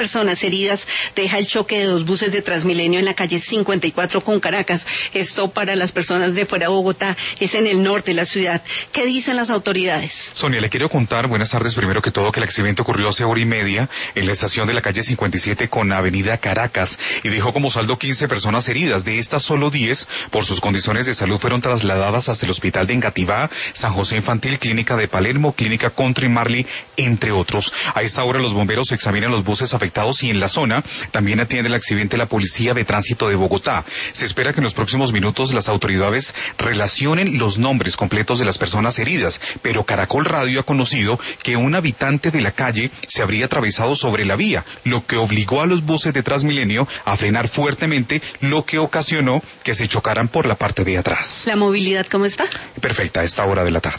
personas heridas deja el choque de dos buses de Transmilenio en la calle 54 con Caracas. Esto para las personas de fuera de Bogotá, es en el norte de la ciudad. ¿Qué dicen las autoridades? Sonia, le quiero contar, buenas tardes, primero que todo, que el accidente ocurrió hace hora y media en la estación de la calle 57 con avenida Caracas y dejó como saldo 15 personas heridas. De estas, solo 10, por sus condiciones de salud, fueron trasladadas hasta el hospital de Engativá, San José Infantil, Clínica de Palermo, Clínica Country Marley, entre otros. A esta hora los bomberos examinan los buses afectados y en la zona también atiende el accidente la Policía de Tránsito de Bogotá. Se espera que en los próximos minutos las autoridades relacionen los nombres completos de las personas heridas, pero Caracol Radio ha conocido que un habitante de la calle se habría atravesado sobre la vía, lo que obligó a los buses de Transmilenio a frenar fuertemente, lo que ocasionó que se chocaran por la parte de atrás. ¿La movilidad cómo está? Perfecta a esta hora de la tarde.